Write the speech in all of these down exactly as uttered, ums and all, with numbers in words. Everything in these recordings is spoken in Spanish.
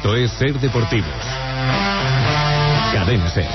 Esto es Ser Deportivos. Cadena Ser.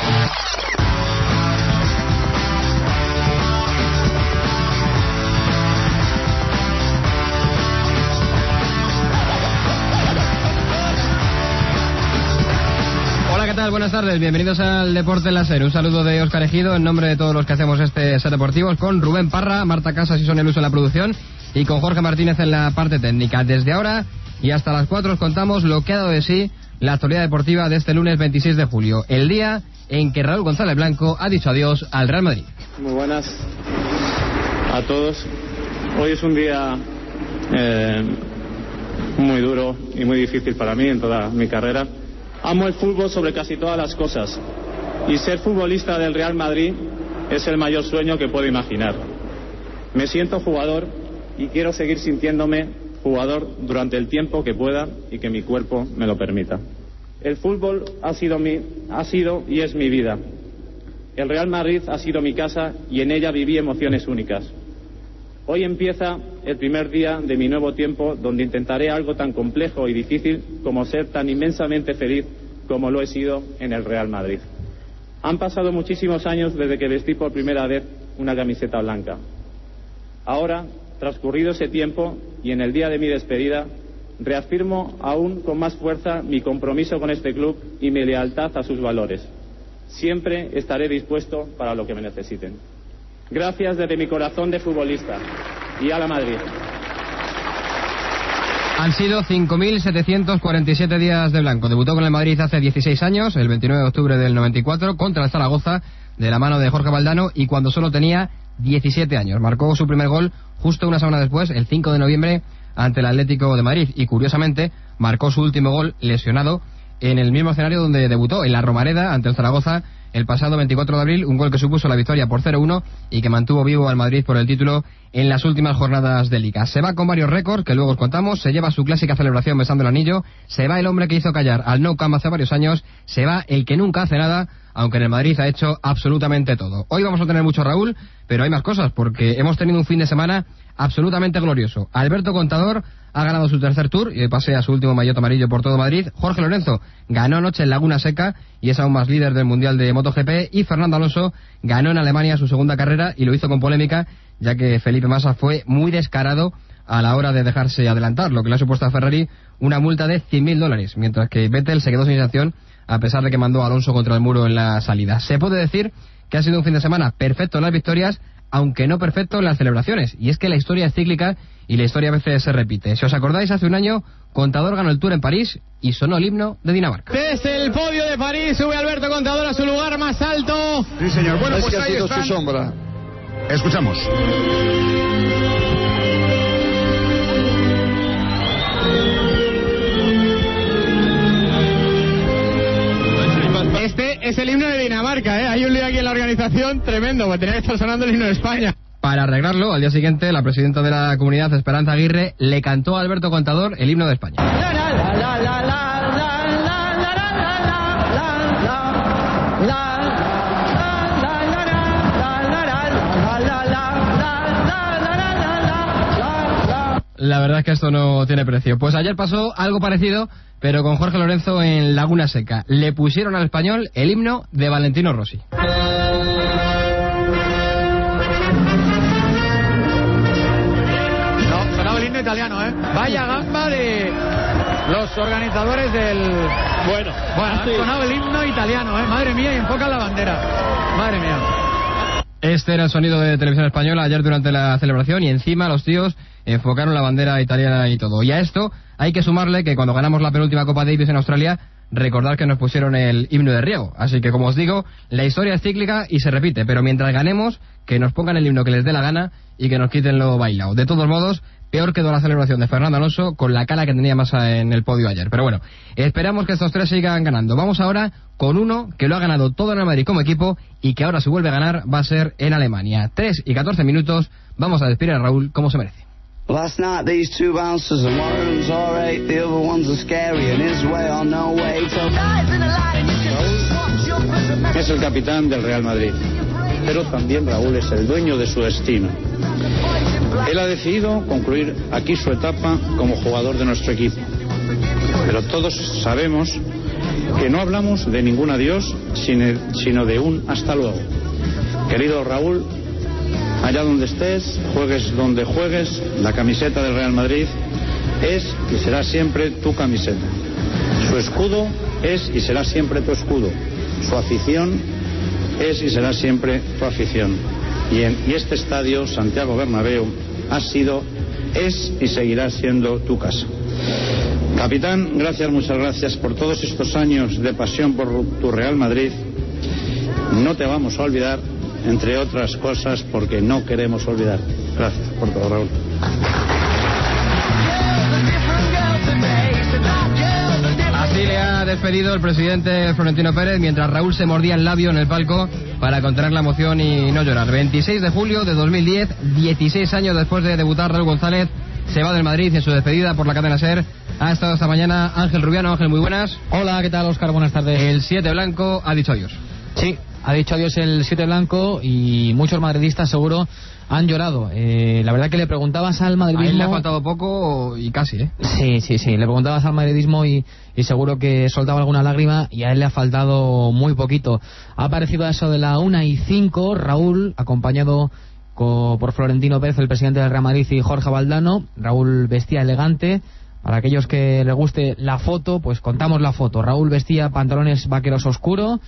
Hola, ¿qué tal? Buenas tardes, bienvenidos al Deporte en la Ser. Un saludo de Óscar Ejido en nombre de todos los que hacemos este Ser Deportivos, con Rubén Parra, Marta Casas y Sonia Luso en la producción y con Jorge Martínez en la parte técnica. Desde ahora y hasta las cuatro os contamos lo que ha dado de sí la actualidad deportiva de este lunes veintiséis de julio, el día en que Raúl González Blanco ha dicho adiós al Real Madrid. Muy buenas a todos. Hoy es un día eh, muy duro y muy difícil para mí en toda mi carrera. Amo el fútbol sobre casi todas las cosas y ser futbolista del Real Madrid es el mayor sueño que puedo imaginar. Me siento jugador y quiero seguir sintiéndome jugador durante el tiempo que pueda y que mi cuerpo me lo permita. El fútbol ha sido mi, ha sido y es mi vida. El Real Madrid ha sido mi casa y en ella viví emociones únicas. Hoy empieza el primer día de mi nuevo tiempo, donde intentaré algo tan complejo y difícil como ser tan inmensamente feliz como lo he sido en el Real Madrid. Han pasado muchísimos años desde que vestí por primera vez una camiseta blanca. Ahora, transcurrido ese tiempo y en el día de mi despedida, reafirmo aún con más fuerza mi compromiso con este club y mi lealtad a sus valores. Siempre estaré dispuesto para lo que me necesiten. Gracias desde mi corazón de futbolista. Y a la Madrid. Han sido cinco mil setecientos cuarenta y siete días de blanco. Debutó con el Madrid hace dieciséis años, el veintinueve de octubre del noventa y cuatro, contra el Zaragoza, de la mano de Jorge Valdano, y cuando solo tenía diecisiete años. Marcó su primer gol justo una semana después, el cinco de noviembre, ante el Atlético de Madrid, y curiosamente marcó su último gol lesionado en el mismo escenario donde debutó, en la Romareda ante el Zaragoza, el pasado veinticuatro de abril, un gol que supuso la victoria por cero uno y que mantuvo vivo al Madrid por el título en las últimas jornadas de Liga. Se va con varios récords que luego os contamos, se lleva su clásica celebración besando el anillo, se va el hombre que hizo callar al Nou Camp hace varios años, se va el que nunca hace nada, aunque en el Madrid ha hecho absolutamente todo. Hoy vamos a tener mucho, Raúl, pero hay más cosas, porque hemos tenido un fin de semana absolutamente glorioso. Alberto Contador ha ganado su tercer Tour y pasea su último maillot amarillo por todo Madrid. Jorge Lorenzo ganó anoche en Laguna Seca y es aún más líder del Mundial de MotoGP. Y Fernando Alonso ganó en Alemania su segunda carrera y lo hizo con polémica, ya que Felipe Massa fue muy descarado a la hora de dejarse adelantar, lo que le ha supuesto a Ferrari una multa de cien mil dólares, mientras que Vettel se quedó sin sanción a pesar de que mandó a Alonso contra el muro en la salida. Se puede decir que ha sido un fin de semana perfecto en las victorias, aunque no perfecto en las celebraciones, y es que la historia es cíclica y la historia a veces se repite. Si os acordáis, hace un año Contador ganó el Tour en París y sonó el himno de Dinamarca. Desde el podio de París sube Alberto Contador a su lugar más alto. Sí, señor. Bueno, es pues que ha ahí sido están. su sombra. Escuchamos. Este es el himno de Dinamarca, ¿eh? Hay un lío aquí en la organización tremendo, porque tenía que estar sonando el himno de España. Para arreglarlo, al día siguiente, la presidenta de la comunidad, Esperanza Aguirre, le cantó a Alberto Contador el himno de España. La verdad es que esto no tiene precio. Pues ayer pasó algo parecido, pero con Jorge Lorenzo en Laguna Seca. Le pusieron al español el himno de Valentino Rossi. No, sonaba el himno italiano, ¿eh? Vaya gamba de los organizadores del... Bueno, bueno, ha sonado el himno italiano, ¿eh? Madre mía, y enfocan la bandera. Madre mía. Este era el sonido de Televisión Española ayer durante la celebración, y encima los tíos enfocaron la bandera italiana y todo. Y a esto hay que sumarle que cuando ganamos la penúltima Copa Davis en Australia, recordad que nos pusieron el himno de riego. Así que, como os digo, la historia es cíclica y se repite, pero mientras ganemos, que nos pongan el himno que les dé la gana y que nos quiten lo bailado. De todos modos, peor quedó la celebración de Fernando Alonso con la cara que tenía Massa en el podio ayer. Pero bueno, esperamos que estos tres sigan ganando. Vamos ahora con uno que lo ha ganado todo en el Madrid como equipo y que ahora, si vuelve a ganar, va a ser en Alemania. tres y catorce minutos, vamos a despedir a Raúl como se merece. Last night these two bouncers and one of them's alright, the other one's a scary and his way or no way. Es el capitán del Real Madrid, pero también Raúl es el dueño de su destino. Él ha decidido concluir aquí su etapa como jugador de nuestro equipo. pero todos sabemos que no hablamos de ningún adiós, sino de un hasta luego. Querido Raúl, allá donde estés, juegues donde juegues, la camiseta del Real Madrid es y será siempre tu camiseta. Su escudo es y será siempre tu escudo. Su afición es y será siempre tu afición. Y, en, y este estadio, Santiago Bernabéu, ha sido, es y seguirá siendo tu casa. Capitán, gracias, muchas gracias por todos estos años de pasión por tu Real Madrid. No te vamos a olvidar, entre otras cosas, porque no queremos olvidar. Gracias por todo, Raúl. Así le ha despedido el presidente Florentino Pérez mientras Raúl se mordía el labio en el palco para contener la emoción y no llorar. veintiséis de julio de dos mil diez, dieciséis años después de debutar, Raúl González se va del Madrid en su despedida por la cadena SER. Ha estado esta mañana Ángel Rubiano. Ángel, muy buenas. Hola, ¿qué tal, Óscar? Buenas tardes. El siete blanco ha dicho adiós. Sí, ha dicho adiós el siete blanco y muchos madridistas seguro han llorado. Eh, la verdad que le preguntabas al madridismo... A él le ha faltado poco y casi, ¿eh? Sí, sí, sí. Le preguntabas al madridismo y, y seguro que soltaba alguna lágrima y a él le ha faltado muy poquito. Ha aparecido a eso de la una y cinco, Raúl, acompañado co, por Florentino Pérez, el presidente del Real Madrid, y Jorge Valdano. Raúl vestía elegante. Para aquellos que les guste la foto, pues contamos la foto. Raúl vestía pantalones vaqueros oscuro,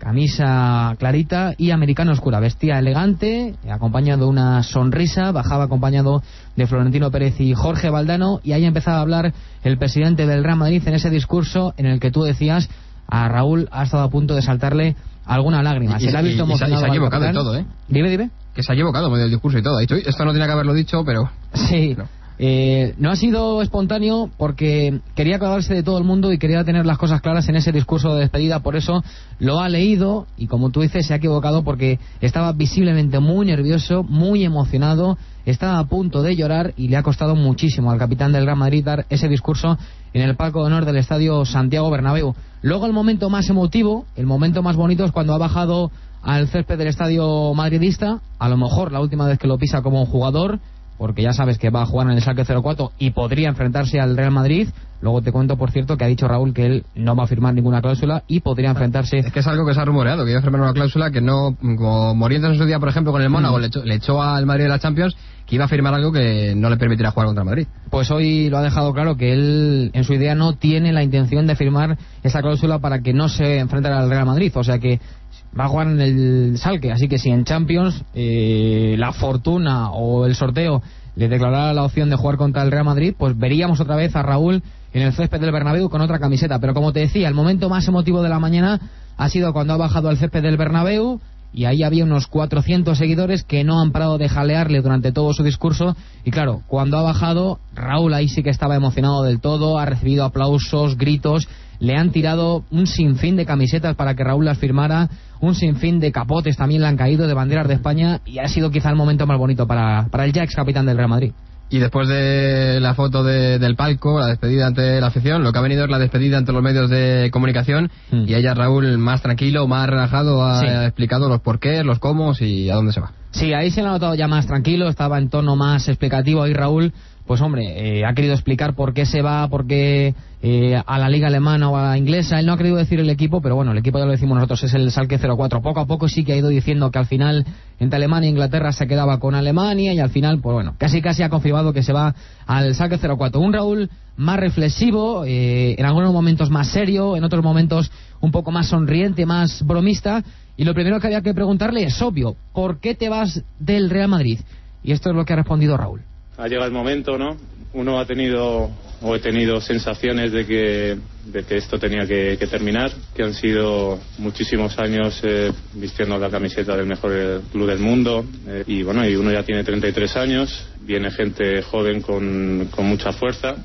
camisa clarita y americano oscura. Vestía elegante, acompañado de una sonrisa, bajaba acompañado de Florentino Pérez y Jorge Valdano, y ahí empezaba a hablar el presidente del Real Madrid en ese discurso en el que tú decías a Raúl ha estado a punto de saltarle alguna lágrima. Se le ha visto emocionado. Y se ha equivocado en todo, ¿eh? Dime, dime. Que se ha equivocado medio el discurso y todo. Ha dicho, esto no tenía que haberlo dicho, pero... Sí. No. Eh, no ha sido espontáneo porque quería acordarse de todo el mundo y quería tener las cosas claras en ese discurso de despedida. Por eso lo ha leído y, como tú dices, se ha equivocado porque estaba visiblemente muy nervioso, muy emocionado, estaba a punto de llorar y le ha costado muchísimo al capitán del Real Madrid dar ese discurso en el palco de honor del estadio Santiago Bernabéu. Luego el momento más emotivo, el momento más bonito es cuando ha bajado al césped del estadio madridista, a lo mejor la última vez que lo pisa como jugador, porque ya sabes que va a jugar en el Schalke cero cuatro y podría enfrentarse al Real Madrid. Luego te cuento, por cierto, que ha dicho Raúl que él no va a firmar ninguna cláusula y podría enfrentarse... Es que es algo que se ha rumoreado, que iba a firmar una cláusula que no... Como Morientes en su día, por ejemplo, con el Mónaco, mm. le, echó, le echó al Madrid de la Champions, que iba a firmar algo que no le permitirá jugar contra el Madrid. Pues hoy lo ha dejado claro que él, en su idea, no tiene la intención de firmar esa cláusula para que no se enfrente al Real Madrid. O sea que va a jugar en el Schalke, así que si en Champions eh, la fortuna o el sorteo le declarara la opción de jugar contra el Real Madrid, pues veríamos otra vez a Raúl en el césped del Bernabéu con otra camiseta. Pero como te decía, el momento más emotivo de la mañana ha sido cuando ha bajado al césped del Bernabéu, y ahí había unos cuatrocientos seguidores que no han parado de jalearle durante todo su discurso. Y claro, cuando ha bajado, Raúl ahí sí que estaba emocionado del todo, ha recibido aplausos, gritos, le han tirado un sinfín de camisetas para que Raúl las firmara, un sinfín de capotes también le han caído, de banderas de España, y ha sido quizá el momento más bonito para, para el ya ex capitán del Real Madrid. Y después de la foto de, del palco, la despedida ante la afición, lo que ha venido es la despedida ante los medios de comunicación, mm. y ella, Raúl, más tranquilo, más relajado, ha sí. explicado los porqués, los cómo y a dónde se va. Sí, ahí se le ha notado ya más tranquilo, estaba en tono más explicativo ahí Raúl. Pues hombre, eh, ha querido explicar por qué se va, por qué eh, a la liga alemana o a la inglesa. Él no ha querido decir el equipo, pero bueno, el equipo ya lo decimos nosotros, es el Schalke cero cuatro. Poco a poco sí que ha ido diciendo que al final entre Alemania e Inglaterra se quedaba con Alemania, y al final, pues bueno, casi casi ha confirmado que se va al Schalke cero cuatro. Un Raúl más reflexivo, eh, en algunos momentos más serio, en otros momentos un poco más sonriente, más bromista. Y lo primero que había que preguntarle es obvio: ¿por qué te vas del Real Madrid? Y esto es lo que ha respondido Raúl. Ha llegado el momento, ¿no? Uno ha tenido o he tenido sensaciones de que, de que esto tenía que, que terminar, que han sido muchísimos años eh, vistiendo la camiseta del mejor club del mundo, eh, y bueno, y uno ya tiene treinta y tres años, viene gente joven con, con mucha fuerza,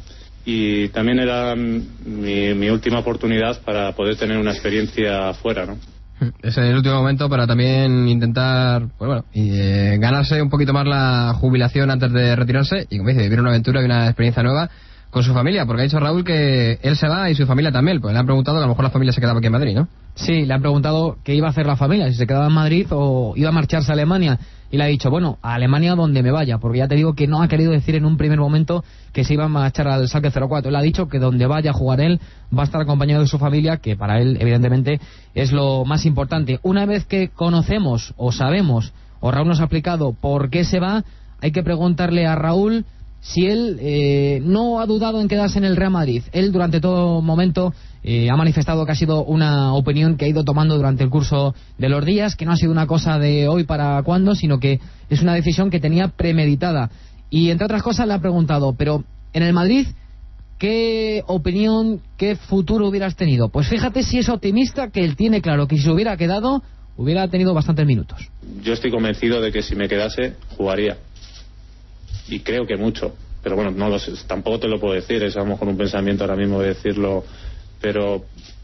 y también era mi, mi última oportunidad para poder tener una experiencia fuera, ¿no? Es el último momento para también intentar, pues bueno, y, eh, ganarse un poquito más la jubilación antes de retirarse y, como dice, vivir una aventura y una experiencia nueva con su familia, porque ha dicho Raúl que él se va y su familia también. Pues le han preguntado que a lo mejor la familia se quedaba aquí en Madrid, ¿no? Sí, le han preguntado qué iba a hacer la familia, si se quedaba en Madrid o iba a marcharse a Alemania. y le ha dicho, bueno, a Alemania donde me vaya, porque ya te digo que no ha querido decir en un primer momento que se iba a marchar al Schalke cero cuatro. Él ha dicho que donde vaya a jugar él va a estar acompañado de su familia, que para él evidentemente es lo más importante. Una vez que conocemos o sabemos, o Raúl nos ha explicado por qué se va, hay que preguntarle a Raúl si él eh, no ha dudado en quedarse en el Real Madrid. Él durante todo momento eh, ha manifestado que ha sido una opinión que ha ido tomando durante el curso de los días, que no ha sido una cosa de hoy para cuándo, sino que es una decisión que tenía premeditada. Y entre otras cosas le ha preguntado, pero en el Madrid, ¿qué opinión, qué futuro hubieras tenido? Pues fíjate si es optimista, que él tiene claro que si se hubiera quedado, hubiera tenido bastantes minutos. Yo estoy convencido de que si me quedase, jugaría. Y creo que mucho, pero bueno, no lo sé, tampoco te lo puedo decir, es a lo mejor un pensamiento ahora mismo de decirlo, pero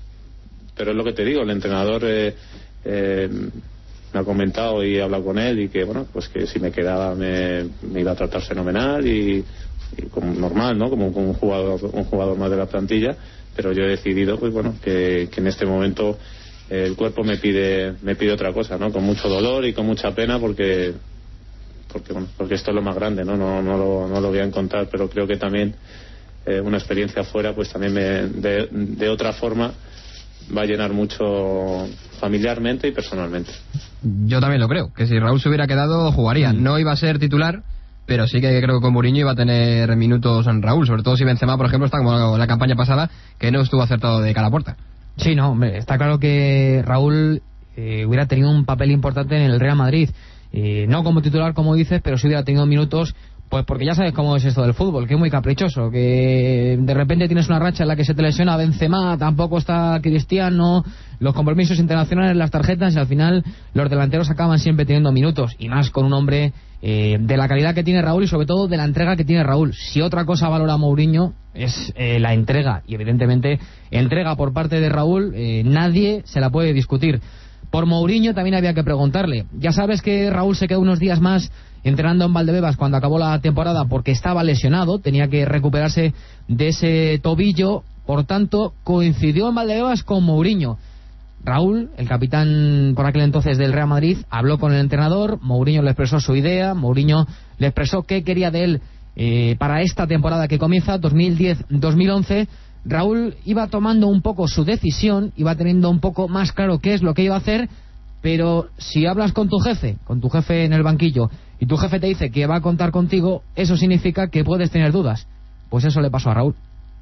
pero es lo que te digo, el entrenador eh, eh, me ha comentado y he hablado con él y que bueno, pues que si me quedaba me, me iba a tratar fenomenal y, y como normal, ¿no? Como, como un jugador un jugador más de la plantilla, pero yo he decidido pues bueno que, que en este momento eh, el cuerpo me pide me pide otra cosa, ¿no? Con mucho dolor y con mucha pena porque porque bueno, porque esto es lo más grande, no no no lo, no lo voy a encontrar, pero creo que también eh, una experiencia fuera pues también me, de, de otra forma va a llenar mucho familiarmente y personalmente. Yo también lo creo, que si Raúl se hubiera quedado jugaría, mm. no iba a ser titular, pero sí que creo que con Mourinho iba a tener minutos en Raúl, sobre todo si Benzema, por ejemplo, está como la campaña pasada, que no estuvo acertado de cara a puerta. Sí, no, hombre, está claro que Raúl eh, hubiera tenido un papel importante en el Real Madrid. Eh, no como titular, como dices, pero si hubiera tenido minutos, pues porque ya sabes cómo es esto del fútbol, que es muy caprichoso, que de repente tienes una racha en la que se te lesiona Benzema, tampoco está Cristiano, los compromisos internacionales, las tarjetas, y al final los delanteros acaban siempre teniendo minutos, y más con un hombre eh, de la calidad que tiene Raúl y sobre todo de la entrega que tiene Raúl. Si otra cosa valora Mourinho es eh, la entrega, y evidentemente entrega por parte de Raúl, eh, nadie se la puede discutir. Por Mourinho también había que preguntarle. Ya sabes que Raúl se quedó unos días más entrenando en Valdebebas cuando acabó la temporada porque estaba lesionado, tenía que recuperarse de ese tobillo, por tanto coincidió en Valdebebas con Mourinho. Raúl, el capitán por aquel entonces del Real Madrid, habló con el entrenador, Mourinho le expresó su idea, Mourinho le expresó qué quería de él eh, para esta temporada que comienza, dos mil diez dos mil once. Raúl iba tomando un poco su decisión, iba teniendo un poco más claro qué es lo que iba a hacer, pero si hablas con tu jefe, con tu jefe en el banquillo, y tu jefe te dice que va a contar contigo, eso significa que puedes tener dudas. Pues eso le pasó a Raúl.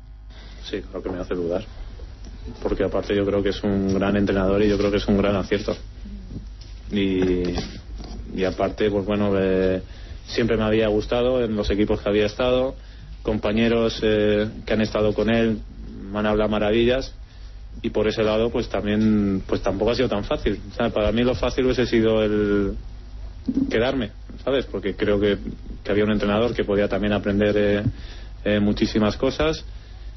Sí, creo que me hace dudar, porque aparte yo creo que es un gran entrenador y yo creo que es un gran acierto. Y, y aparte, pues bueno, eh, siempre me había gustado en los equipos que había estado, compañeros eh, que han estado con él me han hablado maravillas, y por ese lado pues también pues tampoco ha sido tan fácil. O sea, para mí lo fácil hubiese sido el quedarme, ¿sabes? Porque creo que, que había un entrenador que podía también aprender eh, eh, muchísimas cosas.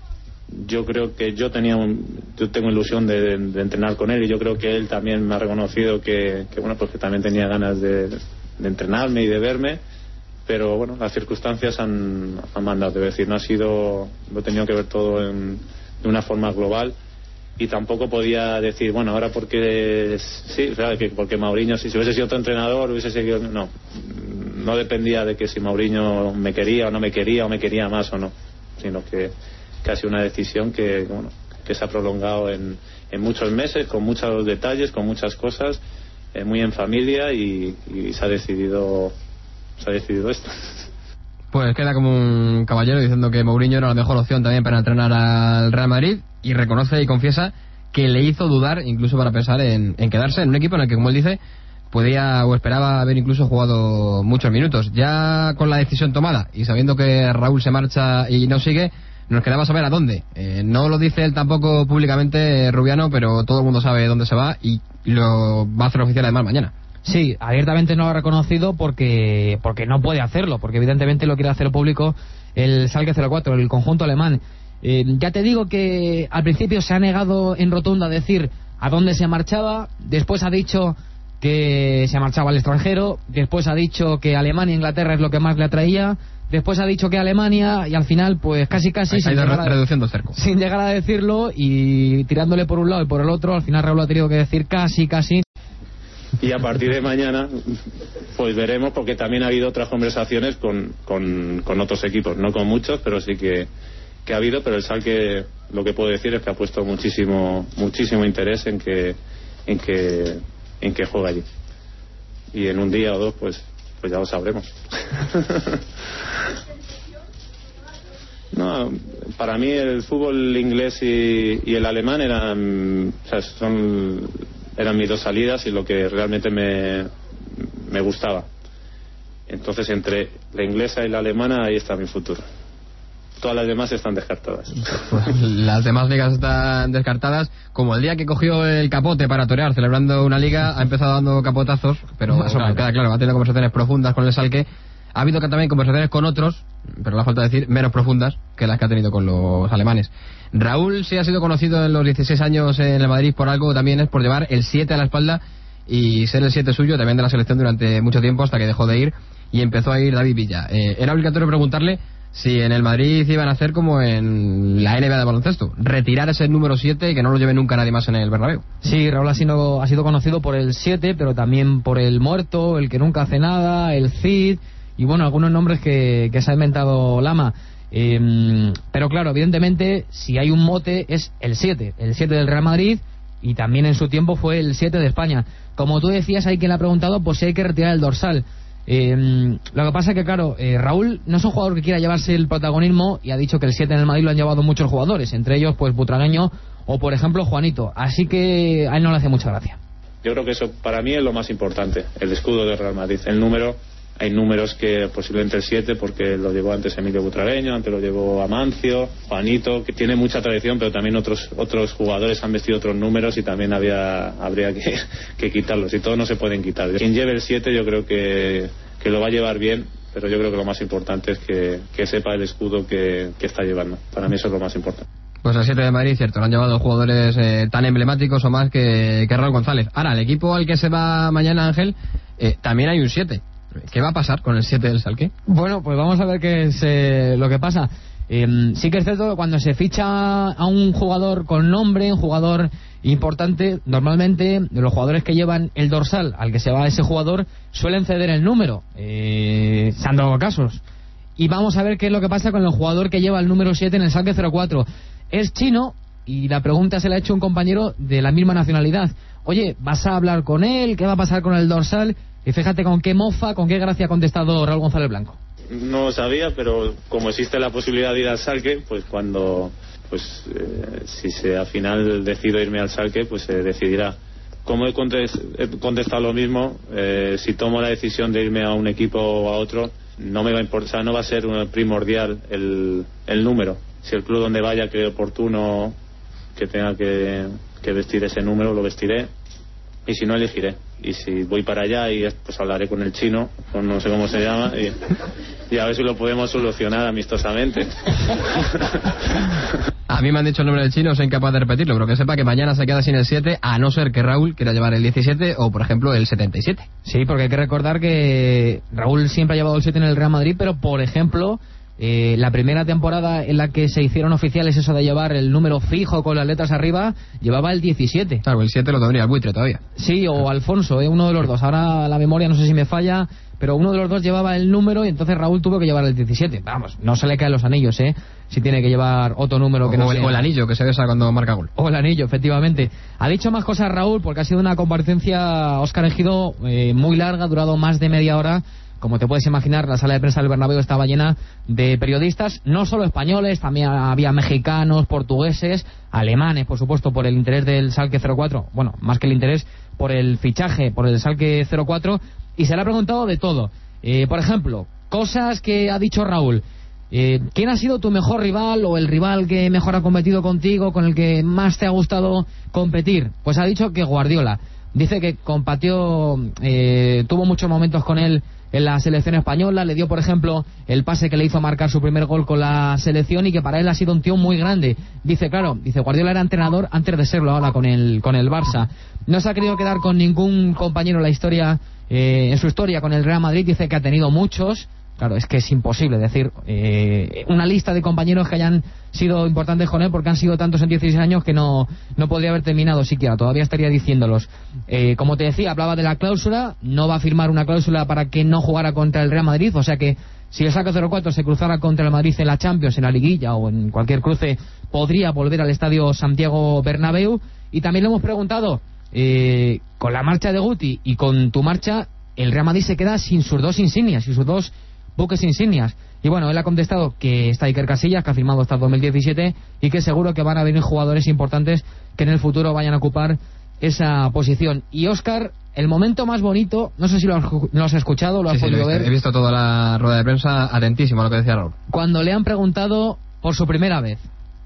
Yo creo que yo tenía un, yo tengo ilusión de, de entrenar con él, y yo creo que él también me ha reconocido que, que bueno, pues que también tenía ganas de, de entrenarme y de verme. Pero bueno, las circunstancias han, han mandado, debo decir, no ha sido, lo he tenido que ver todo en, de una forma global, y tampoco podía decir, bueno, ahora porque sí, claro, que porque Mourinho, si, si hubiese sido otro entrenador, hubiese seguido, no, no dependía de que si Mourinho me quería o no me quería, o me quería más o no, sino que, que ha sido una decisión que, bueno, que se ha prolongado en, en muchos meses, con muchos detalles, con muchas cosas, eh, muy en familia, y, y se ha decidido se ha decidido esto. Pues queda como un caballero diciendo que Mourinho era la mejor opción también para entrenar al Real Madrid, y reconoce y confiesa que le hizo dudar incluso para pensar en, en quedarse en un equipo en el que, como él dice, podía o esperaba haber incluso jugado muchos minutos. Ya con la decisión tomada y sabiendo que Raúl se marcha y no sigue, nos quedaba saber a dónde. Eh, no lo dice él tampoco públicamente, Rubiano, pero todo el mundo sabe dónde se va, y lo va a hacer oficial además mañana. Sí, abiertamente no lo ha reconocido porque porque no puede hacerlo, porque evidentemente lo quiere hacer público el Schalke cero cuatro, el conjunto alemán. Eh, ya te digo que al principio se ha negado en rotundo a decir a dónde se marchaba, después ha dicho que se marchaba al extranjero, después ha dicho que Alemania e Inglaterra es lo que más le atraía, después ha dicho que Alemania, y al final pues casi casi sin llegar, reduciendo cerco. sin llegar a decirlo y tirándole por un lado y por el otro, al final Raúl ha tenido que decir casi casi Y a partir de mañana pues veremos, porque también ha habido otras conversaciones con, con, con otros equipos, no con muchos, pero sí que, que ha habido. Pero el Schalke, lo que puedo decir es que ha puesto muchísimo muchísimo interés en que en que en que juegue allí, y en un día o dos pues pues ya lo sabremos. No, para mí el fútbol inglés y, y el alemán eran, o sea, son, eran mis dos salidas y lo que realmente me, me gustaba. Entonces, entre la inglesa y la alemana, ahí está mi futuro. Todas las demás están descartadas. Las demás ligas están descartadas. Como el día que cogió el capote para torear celebrando una liga, ha empezado dando capotazos, pero eso claro, queda claro, ha tenido conversaciones profundas con el Schalke. Ha habido también conversaciones con otros, pero le falta decir menos profundas que las que ha tenido con los alemanes. Raúl, si ha sido conocido en los dieciséis años en el Madrid por algo, también es por llevar el siete a la espalda y ser el siete suyo, también de la selección durante mucho tiempo, hasta que dejó de ir y empezó a ir David Villa. Eh, era obligatorio preguntarle si en el Madrid iban a hacer como en la N B A de baloncesto, retirar ese número siete y que no lo lleve nunca nadie más en el Bernabéu. Sí, Raúl ha sido, ha sido conocido por el siete, pero también por el muerto, el que nunca hace nada, el Cid, y bueno, algunos nombres que, que se ha inventado Lama. Eh, pero claro, evidentemente, si hay un mote es el siete, el siete del Real Madrid, y también en su tiempo fue el siete de España. Como tú decías, hay quien le ha preguntado pues si hay que retirar el dorsal. Eh, lo que pasa es que, claro, eh, Raúl no es un jugador que quiera llevarse el protagonismo, y ha dicho que el siete en el Madrid lo han llevado muchos jugadores, entre ellos pues Butragueño o por ejemplo Juanito, así que a él no le hace mucha gracia. Yo creo que eso para mí es lo más importante, el escudo del Real Madrid, el número. Hay números que posiblemente el siete, porque lo llevó antes Emilio Butragueño, antes lo llevó Amancio, Juanito, que tiene mucha tradición, pero también otros otros jugadores han vestido otros números y también había habría que, que quitarlos, y todos no se pueden quitar. Quien lleve el siete yo creo que, que lo va a llevar bien, pero yo creo que lo más importante es que, que sepa el escudo que, que está llevando. Para mí eso es lo más importante. Pues el siete de Madrid, cierto, lo han llevado jugadores eh, tan emblemáticos o más que, que Raúl González. Ahora, el equipo al que se va mañana, Ángel, eh, también hay un siete. ¿Qué va a pasar con el siete del Schalke? Bueno, pues vamos a ver qué es eh, lo que pasa. Eh, sí que es cierto que cuando se ficha a un jugador con nombre, un jugador importante, normalmente los jugadores que llevan el dorsal al que se va ese jugador suelen ceder el número. Eh, se han dado casos. Y vamos a ver qué es lo que pasa con el jugador que lleva el número siete en el Schalke cero cuatro. Es chino y la pregunta se la ha hecho un compañero de la misma nacionalidad. Oye, ¿vas a hablar con él? ¿Qué va a pasar con el dorsal? Y fíjate con qué mofa, con qué gracia ha contestado Raúl González Blanco. No lo sabía, pero como existe la posibilidad de ir al Schalke, pues cuando, pues eh, si se, al final decido irme al Schalke, pues se decidirá. Como he contestado lo mismo, eh, si tomo la decisión de irme a un equipo o a otro, no me va a importar, o sea, no va a ser primordial el, el número. Si el club donde vaya cree oportuno que tenga que, que vestir ese número, lo vestiré. Y si no, elegiré. Y si voy para allá, y pues hablaré con el chino, o no sé cómo se llama, y, y a ver si lo podemos solucionar amistosamente. A mí me han dicho el nombre del chino, soy incapaz de repetirlo, pero que sepa que mañana se queda sin el siete, a no ser que Raúl quiera llevar el diecisiete o, por ejemplo, el setenta y siete. Sí, porque hay que recordar que Raúl siempre ha llevado el siete en el Real Madrid, pero, por ejemplo, Eh, la primera temporada en la que se hicieron oficiales eso de llevar el número fijo con las letras arriba, llevaba el diecisiete. Claro, el siete lo tendría el Buitre todavía. Sí, o Alfonso, eh, uno de los dos. Ahora la memoria no sé si me falla, pero uno de los dos llevaba el número y entonces Raúl tuvo que llevar el diecisiete. Vamos, no se le caen los anillos, ¿eh? Si tiene que llevar otro número que o no el, sea. O el anillo que se besa cuando marca gol. O el anillo, efectivamente. Ha dicho más cosas Raúl porque ha sido una comparecencia, Óscar Ejido, eh, muy larga, ha durado más de media hora. Como te puedes imaginar, la sala de prensa del Bernabéu estaba llena de periodistas, no solo españoles, también había mexicanos, portugueses, alemanes, por supuesto, por el interés del Schalke cero cuatro. Bueno, más que el interés, por el fichaje, por el Schalke cero cuatro. Y se le ha preguntado de todo. Eh, por ejemplo, cosas que ha dicho Raúl. Eh, ¿Quién ha sido tu mejor rival o el rival que mejor ha competido contigo, con el que más te ha gustado competir? Pues ha dicho que Guardiola. Dice que compatió, eh, tuvo muchos momentos con él en la selección española, le dio por ejemplo el pase que le hizo marcar su primer gol con la selección y que para él ha sido un tío muy grande. Dice, claro, dice Guardiola era entrenador antes de serlo ahora con el, con el Barça. No se ha querido quedar con ningún compañero en la historia, eh, en su historia con el Real Madrid, dice que ha tenido muchos, Claro, es que es imposible decir eh, una lista de compañeros que hayan sido importantes con él, porque han sido tantos en dieciséis años que no, no podría haber terminado siquiera, todavía estaría diciéndolos. Eh, como te decía, hablaba de la cláusula, no va a firmar una cláusula para que no jugara contra el Real Madrid, o sea que si el Schalke cero cuatro se cruzara contra el Madrid en la Champions, en la Liguilla o en cualquier cruce, podría volver al estadio Santiago Bernabéu. Y también le hemos preguntado, eh, con la marcha de Guti y con tu marcha, el Real Madrid se queda sin sus dos insignias, sin sus dos buques insignias. Y bueno, él ha contestado que está Iker Casillas, que ha firmado hasta el dos mil diecisiete, y que seguro que van a venir jugadores importantes que en el futuro vayan a ocupar esa posición. Y Óscar, el momento más bonito, no sé si lo has, lo has escuchado, lo has sí, sí, podido lo he visto, ver. He visto toda la rueda de prensa, atentísimo a lo que decía Raúl. Cuando le han preguntado por su primera vez.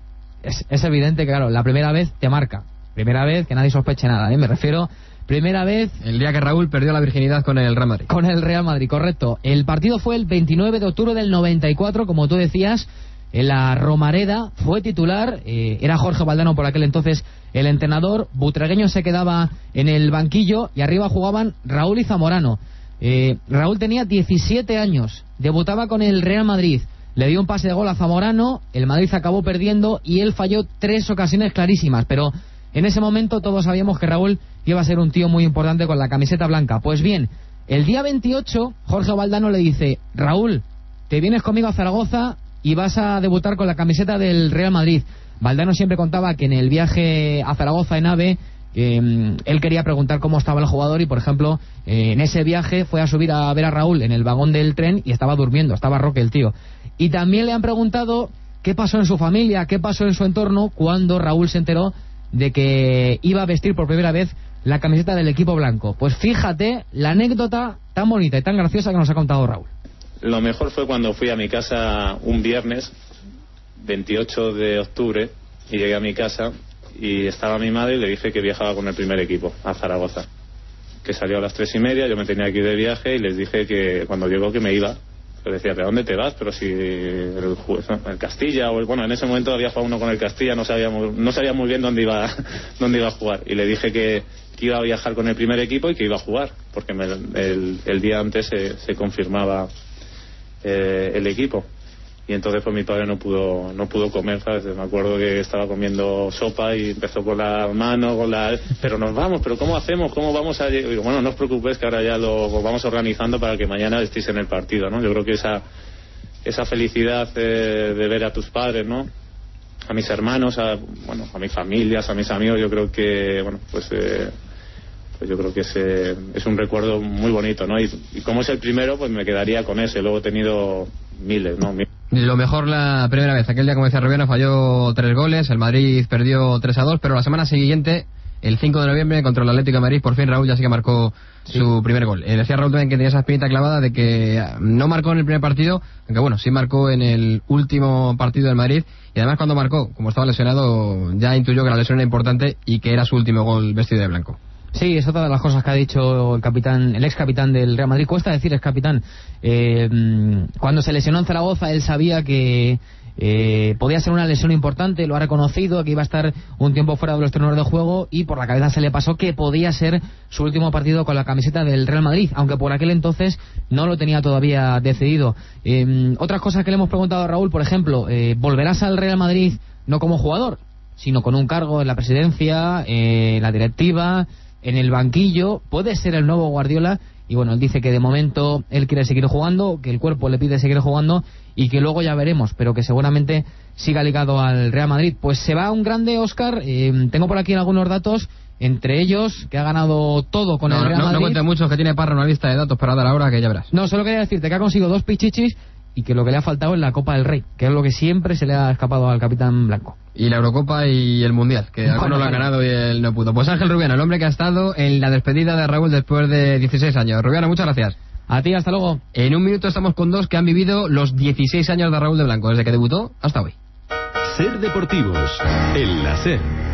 Es, es evidente que, claro, la primera vez te marca. Primera vez que nadie sospeche nada, ¿eh? Me refiero... Primera vez... El día que Raúl perdió la virginidad con el Real Madrid. Con el Real Madrid, correcto. El partido fue el veintinueve de octubre del noventa y cuatro, como tú decías, en la Romareda. Fue titular, eh, era Jorge Valdano por aquel entonces el entrenador. Butragueño se quedaba en el banquillo y arriba jugaban Raúl y Zamorano. Eh, Raúl tenía diecisiete años, debutaba con el Real Madrid. Le dio un pase de gol a Zamorano, el Madrid acabó perdiendo y él falló tres ocasiones clarísimas, pero... En ese momento todos sabíamos que Raúl iba a ser un tío muy importante con la camiseta blanca. Pues bien, el día veintiocho, Jorge Valdano le dice: Raúl, te vienes conmigo a Zaragoza y vas a debutar con la camiseta del Real Madrid. Valdano siempre contaba que en el viaje a Zaragoza en AVE, eh, él quería preguntar cómo estaba el jugador y, por ejemplo, eh, en ese viaje fue a subir a ver a Raúl en el vagón del tren y estaba durmiendo, estaba roque el tío. Y también le han preguntado qué pasó en su familia, qué pasó en su entorno cuando Raúl se enteró de que iba a vestir por primera vez la camiseta del equipo blanco. Pues fíjate la anécdota tan bonita y tan graciosa que nos ha contado Raúl. Lo mejor fue cuando fui a mi casa un viernes veintiocho de octubre y llegué a mi casa y estaba mi madre y le dije que viajaba con el primer equipo a Zaragoza, que salió a las tres y media, yo me tenía que ir de viaje y les dije que cuando llegó que me iba. Pero decía, ¿de dónde te vas? Pero si el, el Castilla, o el, bueno, en ese momento había jugado uno con el Castilla, no sabíamos, no sabía muy bien dónde iba, dónde iba a jugar. Y le dije que, que iba a viajar con el primer equipo y que iba a jugar, porque me, el, el día antes se, se confirmaba eh, el equipo. Y entonces pues mi padre no pudo no pudo comer, ¿sabes? Me acuerdo que estaba comiendo sopa y empezó con la mano, con la... Pero nos vamos, pero ¿cómo hacemos? ¿Cómo vamos a...? Y digo, bueno, no os preocupéis que ahora ya lo vamos organizando para que mañana estéis en el partido, ¿no? Yo creo que esa esa felicidad eh, de ver a tus padres, ¿no? A mis hermanos, a, bueno, a mis familias, a mis amigos, yo creo que, bueno, pues... Eh, pues yo creo que es, eh, es un recuerdo muy bonito, ¿no? Y, y como es el primero, pues me quedaría con ese. Luego he tenido miles, ¿no? Miles. Lo mejor la primera vez. Aquel día, como decía Rubiano, falló tres goles. El Madrid perdió tres a dos, pero la semana siguiente, el cinco de noviembre, contra el Atlético de Madrid, por fin Raúl ya sí que marcó sí. su primer gol. Eh, decía Raúl también que tenía esa espinita clavada de que no marcó en el primer partido, aunque bueno, sí marcó en el último partido del Madrid. Y además cuando marcó, como estaba lesionado, ya intuyó que la lesión era importante y que era su último gol vestido de blanco. Sí, es otra de las cosas que ha dicho el capitán, el ex capitán del Real Madrid. Cuesta decir ex capitán. Eh, cuando se lesionó en Zaragoza, él sabía que eh, podía ser una lesión importante, lo ha reconocido, que iba a estar un tiempo fuera de los terrenos de juego y por la cabeza se le pasó que podía ser su último partido con la camiseta del Real Madrid, aunque por aquel entonces no lo tenía todavía decidido. Eh, otras cosas que le hemos preguntado a Raúl, por ejemplo, eh, ¿volverás al Real Madrid no como jugador, sino con un cargo en la presidencia, en eh, la directiva, en el banquillo? ¿Puede ser el nuevo Guardiola? Y bueno, él dice que de momento él quiere seguir jugando, que el cuerpo le pide seguir jugando y que luego ya veremos, pero que seguramente siga ligado al Real Madrid. Pues se va un grande, Óscar. Eh, tengo por aquí algunos datos, entre ellos que ha ganado todo con no, el Real no, Madrid. No cuente mucho, que tiene Parra una lista de datos para dar ahora, que ya verás. No, solo quería decirte que ha conseguido dos pichichis y que lo que le ha faltado es la Copa del Rey, que es lo que siempre se le ha escapado al capitán blanco. Y la Eurocopa y el Mundial, que bueno, algunos lo han ganado y él no pudo. Pues Ángel Rubiano, el hombre que ha estado en la despedida de Raúl después de dieciséis años. Rubiano, muchas gracias. A ti, hasta luego. En un minuto estamos con dos que han vivido los dieciséis años de Raúl de Blanco, desde que debutó hasta hoy. Ser Deportivos, el láser.